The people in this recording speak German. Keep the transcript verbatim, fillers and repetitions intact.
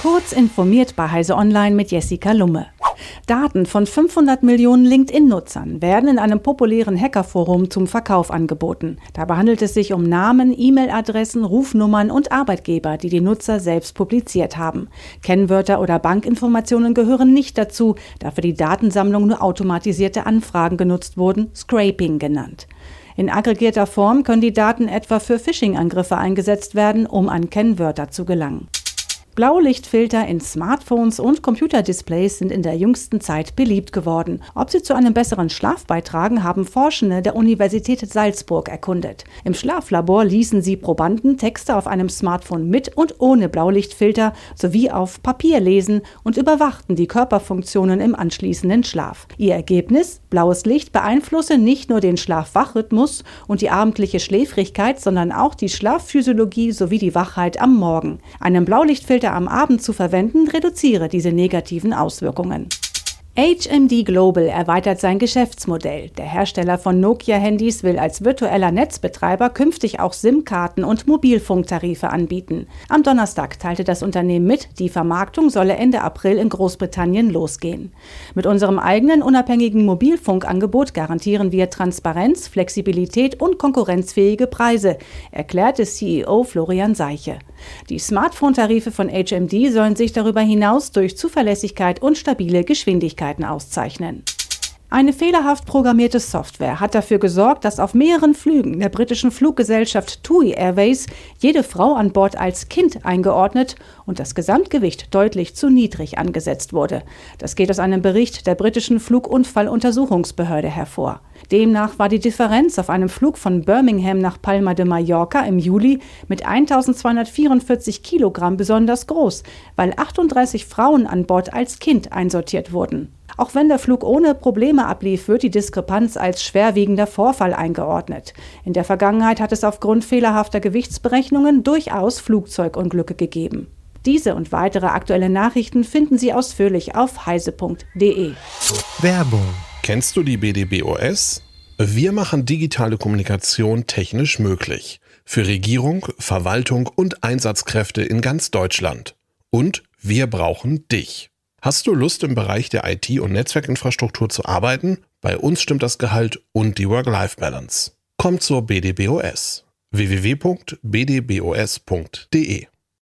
Kurz informiert bei Heise Online mit Jessica Lumme. Daten von fünfhundert Millionen LinkedIn-Nutzern werden in einem populären Hackerforum zum Verkauf angeboten. Dabei handelt es sich um Namen, E-Mail-Adressen, Rufnummern und Arbeitgeber, die die Nutzer selbst publiziert haben. Kennwörter oder Bankinformationen gehören nicht dazu, da für die Datensammlung nur automatisierte Anfragen genutzt wurden, Scraping genannt. In aggregierter Form können die Daten etwa für Phishing-Angriffe eingesetzt werden, um an Kennwörter zu gelangen. Blaulichtfilter in Smartphones und Computerdisplays sind in der jüngsten Zeit beliebt geworden. Ob sie zu einem besseren Schlaf beitragen, haben Forschende der Universität Salzburg erkundet. Im Schlaflabor ließen sie Probanden Texte auf einem Smartphone mit und ohne Blaulichtfilter sowie auf Papier lesen und überwachten die Körperfunktionen im anschließenden Schlaf. Ihr Ergebnis? Blaues Licht beeinflusse nicht nur den Schlaf-Wach-Rhythmus und die abendliche Schläfrigkeit, sondern auch die Schlafphysiologie sowie die Wachheit am Morgen. Einen Blaulichtfilter am Abend zu verwenden, reduziere diese negativen Auswirkungen. H M D Global erweitert sein Geschäftsmodell. Der Hersteller von Nokia-Handys will als virtueller Netzbetreiber künftig auch SIM-Karten und Mobilfunktarife anbieten. Am Donnerstag teilte das Unternehmen mit, die Vermarktung solle Ende April in Großbritannien losgehen. Mit unserem eigenen unabhängigen Mobilfunkangebot garantieren wir Transparenz, Flexibilität und konkurrenzfähige Preise, erklärte C E O Florian Seiche. Die Smartphone-Tarife von H M D sollen sich darüber hinaus durch Zuverlässigkeit und stabile Geschwindigkeit auszeichnen. Eine fehlerhaft programmierte Software hat dafür gesorgt, dass auf mehreren Flügen der britischen Fluggesellschaft TUI Airways jede Frau an Bord als Kind eingeordnet und das Gesamtgewicht deutlich zu niedrig angesetzt wurde. Das geht aus einem Bericht der britischen Flugunfalluntersuchungsbehörde hervor. Demnach war die Differenz auf einem Flug von Birmingham nach Palma de Mallorca im Juli mit eintausendzweihundertvierundvierzig Kilogramm besonders groß, weil achtunddreißig Frauen an Bord als Kind einsortiert wurden. Auch wenn der Flug ohne Probleme ablief, wird die Diskrepanz als schwerwiegender Vorfall eingeordnet. In der Vergangenheit hat es aufgrund fehlerhafter Gewichtsberechnungen durchaus Flugzeugunglücke gegeben. Diese und weitere aktuelle Nachrichten finden Sie ausführlich auf heise punkt de. Werbung. Kennst du die B D B O S? Wir machen digitale Kommunikation technisch möglich. Für Regierung, Verwaltung und Einsatzkräfte in ganz Deutschland. Und wir brauchen dich. Hast du Lust, im Bereich der I T- und Netzwerkinfrastruktur zu arbeiten? Bei uns stimmt das Gehalt und die Work-Life-Balance. Komm zur B D B O S. w w w punkt b d b o s punkt de